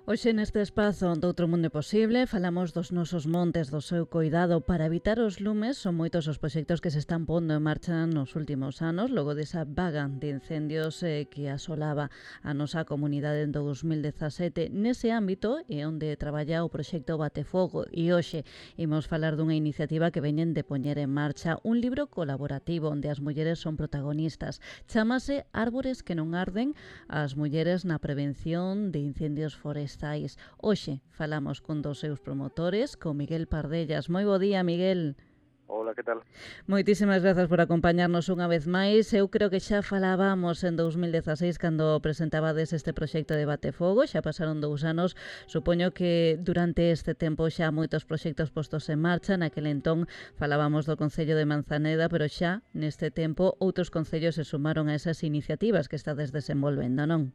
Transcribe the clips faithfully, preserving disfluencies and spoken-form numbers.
Hoxe neste espazo doutro mundo posible falamos dos nosos montes, do seu coidado para evitar os lumes. Son moitos os proxectos que se están pondo en marcha nos últimos anos, logo desa vaga de incendios eh, que asolaba a nosa comunidade en dos mil dezasete. Nese ámbito é onde traballa o proxecto Batefogo e hoxe imos falar dunha iniciativa que veñen de poñer en marcha un libro colaborativo onde as mulleres son protagonistas. Chámase Árbores que non arden, as mulleres na prevención de incendios forestais. Hoxe falamos cun dos seus promotores, con Miguel Pardellas. Moi bo día, Miguel. Hola, que tal? Moitísimas grazas por acompañarnos unha vez máis. Eu creo que xa falábamos en dos mil dezaseis cando presentabades este proxecto de Batefogo. Xa pasaron dous anos. Supoño que durante este tempo xa moitos proxectos postos en marcha. Naquel entón falábamos do Concello de Manzaneda, pero xa neste tempo outros concellos se sumaron a esas iniciativas que estades desenvolvendo, non?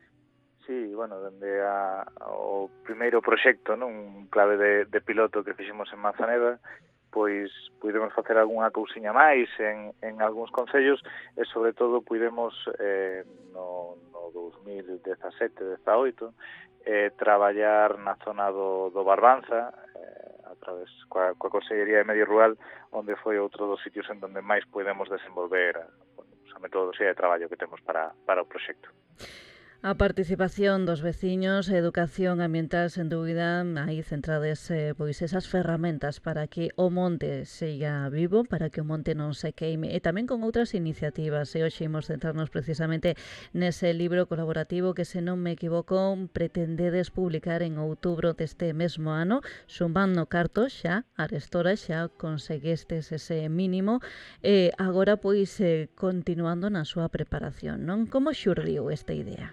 Sí, bueno, dende a, o primeiro proxecto, non, un clave de, de piloto que fixemos en Manzaneda, pois pudemos facer algunha cousiña máis en, en algúns concellos e, sobre todo, pudemos eh, no, no dos mil dezasete dezaoito eh, traballar na zona do, do Barbanza, eh, a través coa, coa Consellería de Medio Rural, onde foi outro dos sitios en donde máis podemos desenvolver a, a metodoloxía de traballo que temos para, para o proxecto. A participación dos veciños, a educación ambiental, sen dúbida, aí centrades eh, pois esas ferramentas para que o monte siga vivo, para que o monte non se queime, e tamén con outras iniciativas. E hoxe imos centrarnos precisamente nese libro colaborativo que, se non me equivoco, pretendedes publicar en outubro deste mesmo ano, sumando cartos xa, arestora xa conseguestes ese mínimo, e agora pois eh, continuando na súa preparación, non? Como xurdiu esta idea?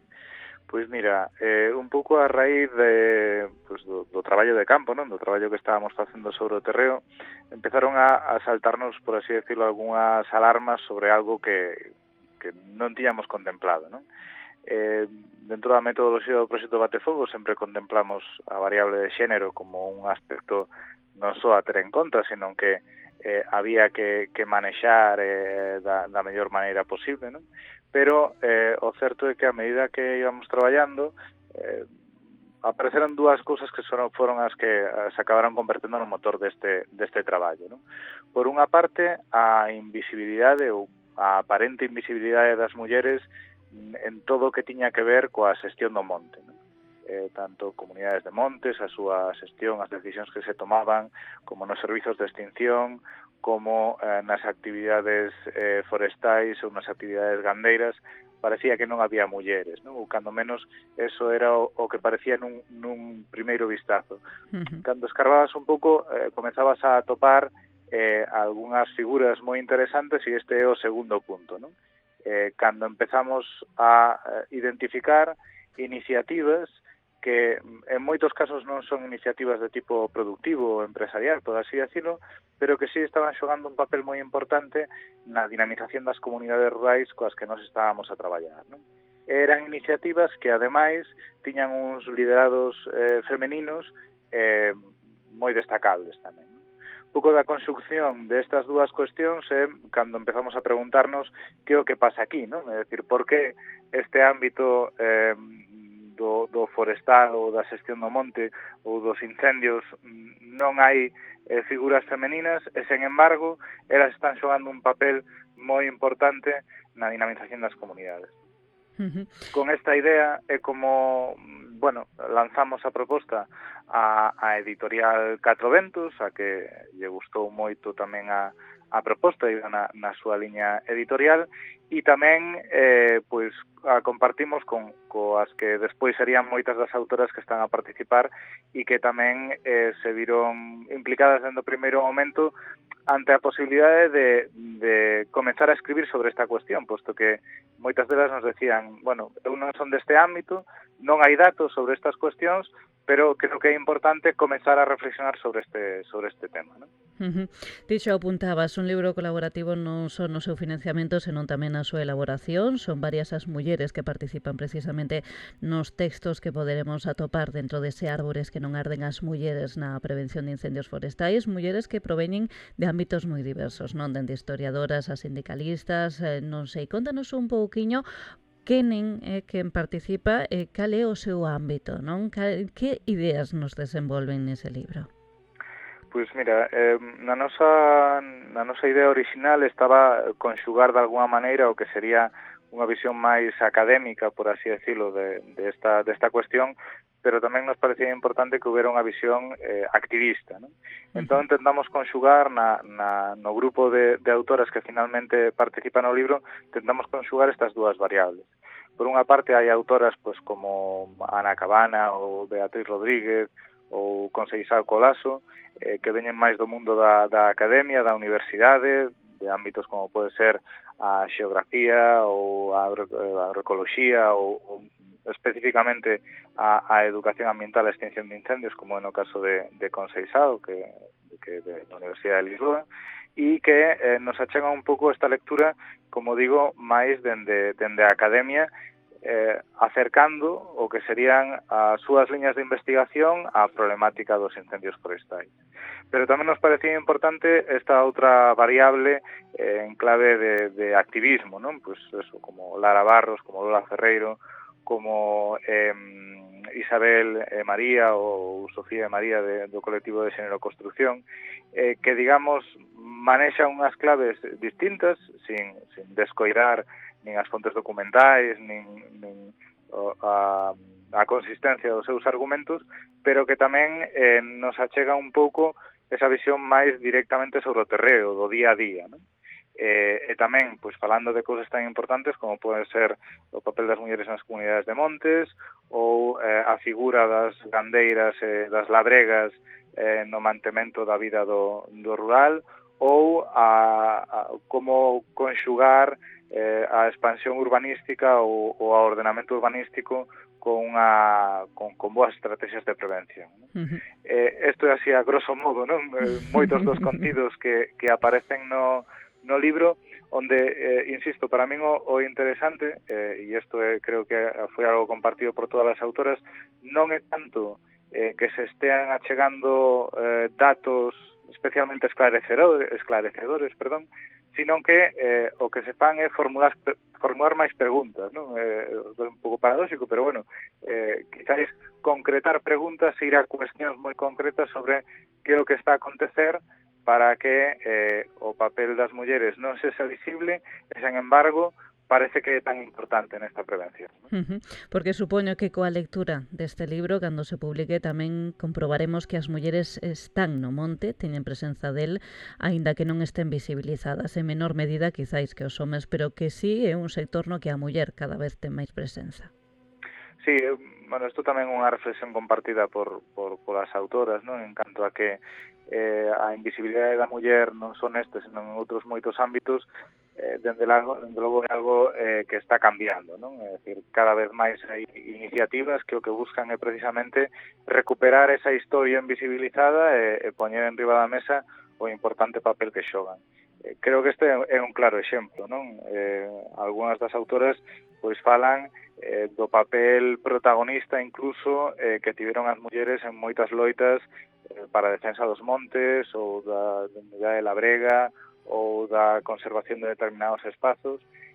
Pois mira, eh, un pouco a raíz de, pues, do, do traballo de campo, non? Do traballo que estábamos facendo sobre o terreo, empezaron a, a saltarnos, por así decirlo, algunhas alarmas sobre algo que, que non tiñamos contemplado, non? Eh, dentro da metodoloxía do proxecto Batefogo sempre contemplamos a variable de xénero como un aspecto non só a ter en conta, senón que eh, había que, que manexar eh, da, da mellor maneira posible, non? Pero eh, o certo é que a medida que íbamos traballando eh, apareceron dúas cousas que son, foron as que se acabaron convertendo no motor deste, deste traballo, non? Por unha parte, a invisibilidade ou a aparente invisibilidade das mulleres en todo o que tiña que ver coa xestión do monte, non? Eh, tanto comunidades de montes, a súa xestión, as decisións que se tomaban, como nos servizos de extinción, como eh, nas actividades eh, forestais ou nas actividades gandeiras, parecía que non había mulleres, non? Ou cando menos eso era o, o que parecía nun, nun primeiro vistazo. Uh-huh. Cando escarbabas un pouco, eh, comenzabas a topar eh, algunhas figuras moi interesantes, e este é o segundo punto, non? Eh, cando empezamos a eh, identificar iniciativas que en moitos casos non son iniciativas de tipo productivo ou empresarial, por así decirlo, pero que sí estaban xogando un papel moi importante na dinamización das comunidades rurais coas que nos estábamos a traballar, non? Eran iniciativas que, ademais, tiñan uns liderados eh, femeninos eh, moi destacables tamén. Un pouco da construcción destas dúas cuestións é eh, cando empezamos a preguntarnos que é o que pasa aquí, non? É dicir, por que este ámbito eh, Do, do forestal ou da xestión do monte ou dos incendios non hai eh, figuras femeninas e, sen embargo, elas están xogando un papel moi importante na dinamización das comunidades. Uh-huh. Con esta idea é como, bueno, lanzamos a proposta a, a editorial Catro Ventos, a que lle gustou moito tamén a, a proposta e na, na súa liña editorial, e tamén eh, pois a compartimos con coas que despois serían moitas das autoras que están a participar e que tamén eh, se viron implicadas dentro do primeiro momento ante a posibilidade de, de comenzar a escribir sobre esta cuestión, posto que moitas delas nos decían, bueno, eu non son deste ámbito, non hai datos sobre estas cuestións, pero creo que é importante comenzar a reflexionar sobre este sobre este tema, non? Uh-huh. Dixo, apuntabas, un libro colaborativo non só no seu financiamento, senón tamén na súa elaboración. Son varias as mulleres que participan precisamente nos textos que poderemos atopar dentro dese Árbores que non arden, as mulleres na prevención de incendios forestais, mulleres que proveñen de ámbitos moi diversos, non? Dende historiadoras a sindicalistas, eh, non sei, contanos un pouquiño quenen é quen participa e cal é o seu ámbito, non? Que ideas nos desenvolven nese libro? Pois mira, eh, na nosa na nosa idea original estaba conxugar de alguma maneira o que sería unha visión máis académica, por así decirlo, de, de esta, de esta cuestión, pero tamén nos parecía importante que houbera unha visión eh, activista, non? Entón, tentamos conxugar na, na, no grupo de, de autoras que finalmente participan no libro, tentamos conxugar estas dúas variables. Por unha parte, hai autoras pois, como Ana Cabana ou Beatriz Rodríguez ou Conceizao Colaso, eh, que veñen máis do mundo da, da academia, da universidade, de ámbitos como pode ser a xeografía ou a, agro, a agroecoloxía ou, ou especificamente a, a educación ambiental e extinción de incendios, como é no caso de, de Conceizao, que, que de la Universidade de Lisboa, e que eh, nos achega un pouco esta lectura, como digo, máis dende, dende a academia, eh, acercando o que serían as súas liñas de investigación á problemática dos incendios forestais. Pero tamén nos parecía importante esta outra variable eh, en clave de, de activismo, non? Pois eso, como Lara Barros, como Lola Ferreiro, como eh, Isabel e María ou Sofía e María de, do colectivo de Xénero Construción, eh, que, digamos, manexan unhas claves distintas, sin, sin descoirar nin as fontes documentais, nin, nin a, a consistencia dos seus argumentos, pero que tamén eh, nos achega un pouco esa visión máis directamente sobre o terreo, do día a día, non? Eh, e tamén, pois, falando de cousas tan importantes como pode ser o papel das mulleres nas comunidades de montes ou eh, a figura das gandeiras e das labregas eh, no mantemento da vida do, do rural ou a, a como conxugar eh, a expansión urbanística ou, ou a ordenamento urbanístico con, unha, con, con boas estrategias de prevención. Uh-huh. Eh, isto é así a grosso modo, non? Eh, moitos dos contidos que, que aparecen no, no libro, onde, eh, insisto, para min o, o interesante, eh, e isto é, creo que foi algo compartido por todas as autoras, non é tanto eh, que se estean achegando eh, datos especialmente esclarecedores, esclarecedores perdón, sino que eh, o que se fan é formular, formular máis preguntas, non? Eh, é un pouco paradóxico, pero bueno, eh, quizás concretar preguntas e ir a cuestións moi concretas sobre que é o que está a acontecer para que eh, o papel das mulleres non sexa visible e, sen embargo, parece que é tan importante nesta prevención, ¿no? Uh-huh. Porque supoño que coa lectura deste libro, cando se publique, tamén comprobaremos que as mulleres están no monte, teñen presenza del, aínda que non estén visibilizadas en menor medida quizáis que os homes, pero que sí é un sector no que a muller cada vez ten máis presenza. Sí, bueno, isto tamén é unha reflexión compartida por, por, por as autoras, non? En canto a que eh, a invisibilidade da muller non son estes, senón en outros moitos ámbitos, eh, dende, logo, dende logo é algo eh, que está cambiando, non? É dicir, cada vez máis hai iniciativas que o que buscan é precisamente recuperar esa historia invisibilizada e, e poñer en riba da mesa o importante papel que xogan. Eh, creo que este é un claro exemplo, non? Eh, algunhas das autoras pois falan eh, do papel protagonista incluso eh, que tiveron as mulleres en moitas loitas eh, para a defensa dos montes ou da unidade de labrega ou da conservación de determinados espazos,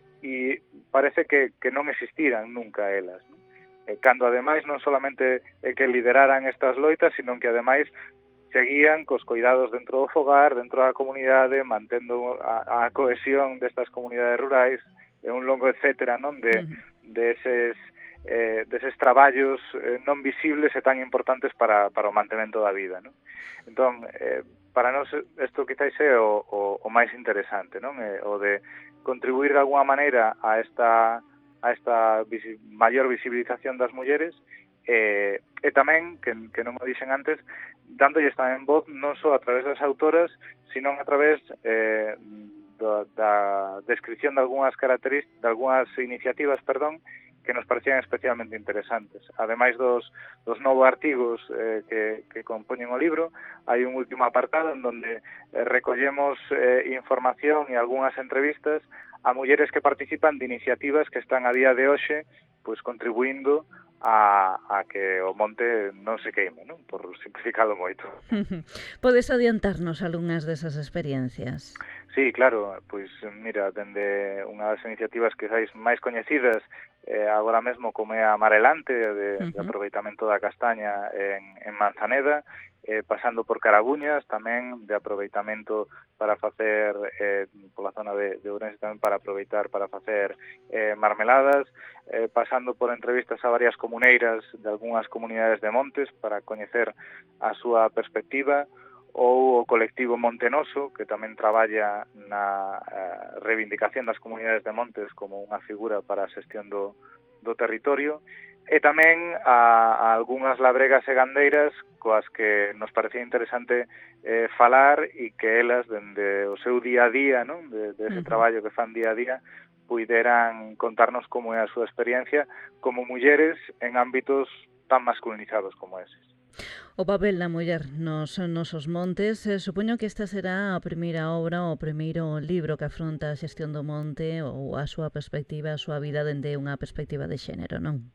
e parece que, que non existiran nunca elas, non? Eh, cando ademais non solamente é que lideraran estas loitas, sino que ademais seguían cos cuidados dentro do fogar, dentro da comunidade, mantendo a, a cohesión destas comunidades rurais, e un longo etcétera, non, de, de eses eh, deses traballos eh, non visibles e tan importantes para, para o mantemento da vida, non? Entón, eh, para nós isto quizáis é o, o, o máis interesante, non? Eh, o de contribuir de alguma maneira a esta a esta visi, maior visibilización das mulleres eh, e tamén, que, que non o dixen antes, dándolles tamén voz non só a través das autoras, sino a través eh, da, da descripción de algunhas características, de algunhas iniciativas, perdón, que nos parecían especialmente interesantes. Ademais dos, dos novos artigos eh, que, que compoñen o libro, hai un último apartado en donde eh, recollemos eh, información e algunhas entrevistas a mulleres que participan de iniciativas que están a día de hoxe pois contribuindo a, a que o monte non se queime, non? Por simplificalo moito. Podes adiantarnos algunhas desas experiencias? Sí, claro, pois mira, dende unha das iniciativas que sais máis coñecidas eh, agora mesmo como é a Marelante de, de aproveitamento da castaña en, en Manzaneda, eh, pasando por Carabuñas tamén de aproveitamento para facer eh, pola zona de, de Ourense tamén para aproveitar para facer eh, marmeladas, eh, pasando por entrevistas a varias comuneiras de algunhas comunidades de montes para coñecer a súa perspectiva, ou o colectivo Montenoso, que tamén traballa na eh, reivindicación das comunidades de montes como unha figura para a xestión do, do territorio, e tamén a, a algunhas labregas e gandeiras coas que nos parecía interesante eh, falar e que elas, dende o seu día a día, non? de, de ese uh-huh. traballo que fan día a día, puideran contarnos como é a súa experiencia como mulleres en ámbitos tan masculinizados como eses. O papel da muller nos nosos montes, eh, supoño que esta será a primeira obra ou o primeiro libro que afronta a xestión do monte ou a súa perspectiva, a súa vida dende unha perspectiva de xénero, non?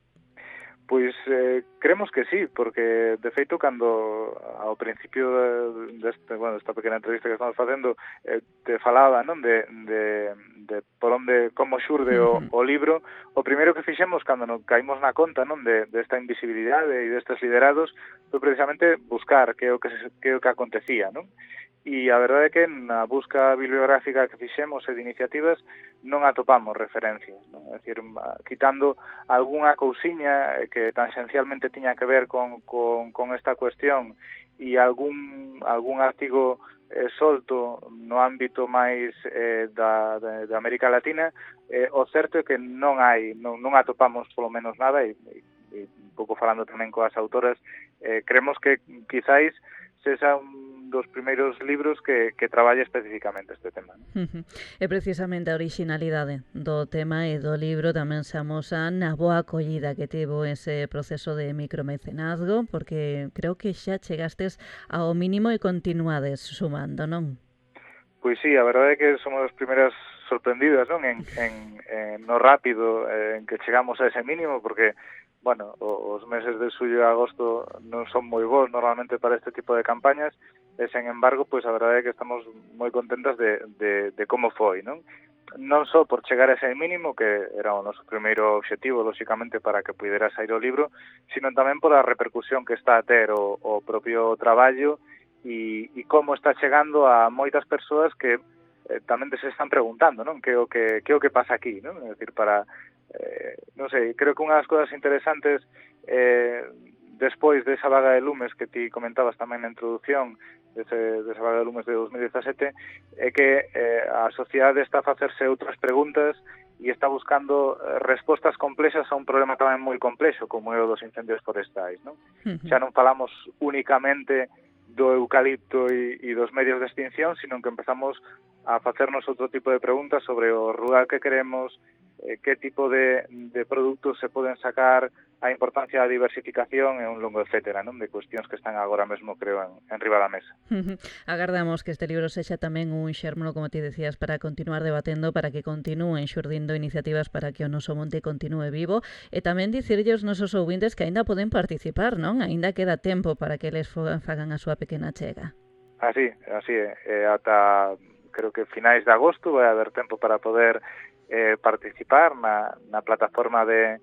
Pois eh, creemos que sí, porque de feito cando ao principio deste, bueno, desta pequena entrevista que estamos facendo eh, te falaba, non, de, de, de por onde como xurde o, o libro, o primeiro que fixemos cando nos caímos na conta, non, de desta invisibilidade e destes liderados foi precisamente buscar que o que que o que acontecía, non? E a verdade é que na busca bibliográfica que fixemos e de iniciativas non atopamos referencias, non? É dicir, quitando algunha cousiña que tangencialmente tiña que ver con, con, con esta cuestión e algún, algún artigo eh, solto no ámbito máis eh, da, de, de América Latina, eh, o certo é que non hai, non, non atopamos polo menos nada e, e, e un pouco falando tamén coas autoras, eh, creemos que quizáis sexa un dos primeiros libros que, que traballe especificamente este tema. Uh-huh. E precisamente a originalidade do tema e do libro tamén se amosa na boa acollida que tivo ese proceso de micromecenazgo, porque creo que xa chegastes ao mínimo e continuades sumando, non? Pois sí, a verdade é que somos as primeiras sorprendidas, non? En, en, en no rápido en que chegamos a ese mínimo, porque bueno, os meses de xullo e agosto non son moi bons normalmente para este tipo de campañas, e, sen embargo, pois a verdade é que estamos moi contentas de, de, de como foi, non? Non só por chegar a ese mínimo, que era o noso primeiro obxectivo, lóxicamente, para que pudera sair o libro, sino tamén por a repercusión que está a ter o, o propio traballo e, e como está chegando a moitas persoas que eh, tamén se están preguntando, non? Que o que, que o que pasa aquí, non? É dicir, para Eh, non sei, creo que unha das cousas interesantes eh, despois desa vaga de lumes que ti comentabas tamén na introducción dese, desa vaga de lumes de dos mil dezasete é que eh, a sociedade está a facerse outras preguntas e está buscando eh, respostas complexas a un problema tamén moi complexo como é o dos incendios forestais, non? Uh-huh. Xa non falamos únicamente do eucalipto e, e dos medios de extinción, sino que empezamos a facernos outro tipo de preguntas sobre o rural que queremos, eh, que tipo de, de produtos se poden sacar, a importancia da diversificación e un longo etcétera, non? De cuestións que están agora mesmo, creo, en, en riba da mesa. Agardamos que este libro sexa tamén un xermo, como ti decías, para continuar debatendo, para que continúen xurdindo iniciativas para que o noso monte continúe vivo, e tamén dicirlle aos nosos ouvintes que aínda poden participar, non? Aínda queda tempo para que eles fagan a súa pequena chega. Así, así é. Eh, ata, creo que finais de agosto vai haber tempo para poder eh, participar na, na plataforma de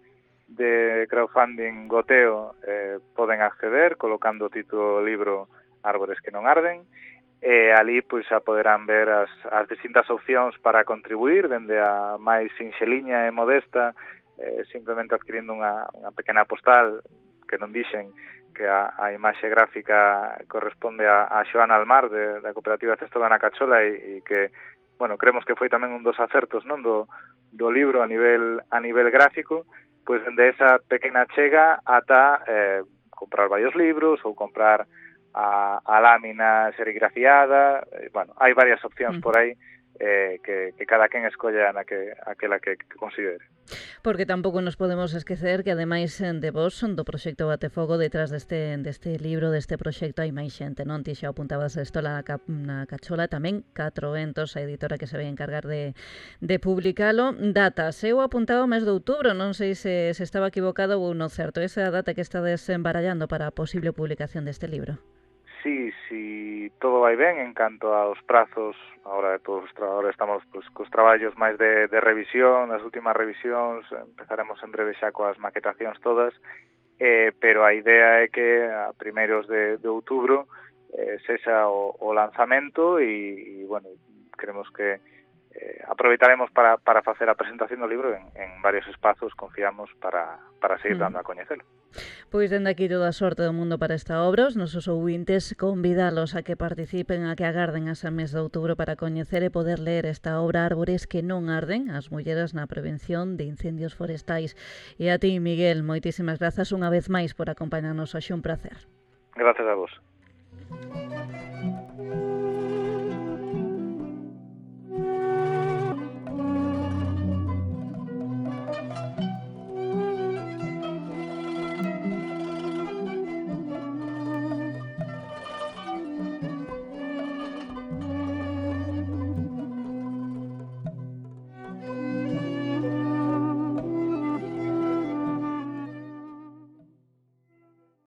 de crowdfunding Goteo, eh, poden acceder colocando o título do libro Árbores que non arden, e ali pois xa poderán ver as, as distintas opcións para contribuir, dende a máis sinxeliña e modesta, eh, simplemente adquirindo unha, unha pequena postal que non dixen que a, a imaxe gráfica corresponde a, a Xoana Almar de, da Cooperativa Cesto da Nacachola e, e que, bueno, creemos que foi tamén un dos acertos, non, do, do libro a nivel a nivel gráfico, pois dende esa pequena chega ata eh, comprar varios libros ou comprar a, a lámina serigrafiada, eh, bueno, hai varias opcións por aí eh, que, que cada quen escolla na que, aquela que, que considere. Porque tampouco nos podemos esquecer que, ademais de vos, do proxecto Batefogo, detrás deste, deste libro, deste proxecto, hai máis xente, non? Ti xa apuntabas isto na, na cachola, tamén Catro Ventos, a editora que se vai encargar de, de publicalo. Datas, eu apuntaba o mes de outubro, non sei se, se estaba equivocado ou non certo. Esa data que estades embarallando para a posible publicación deste libro. Sí, si todo vai ben en canto aos prazos, agora todos agora estamos pues, cos traballos máis de, de revisión, as últimas revisións, empezaremos en breve xa coas maquetacións todas, eh, pero a idea é que a primeiros de, de outubro eh, sexa o, o lanzamento e, e, bueno, queremos que eh, aproveitaremos para, para facer a presentación do libro en, en varios espazos, confiamos, para, para seguir dando a coñecelo. Pois dende aquí toda a sorte do mundo para esta obra, os nosos ouvintes convidalos a que participen, a que agarden ese mes de outubro para coñecer e poder ler esta obra Árbores que non arden, as mulleres na prevención de incendios forestais. E a ti, Miguel, moitísimas grazas unha vez máis por acompañarnos hoxe, un placer. Gracias a vos.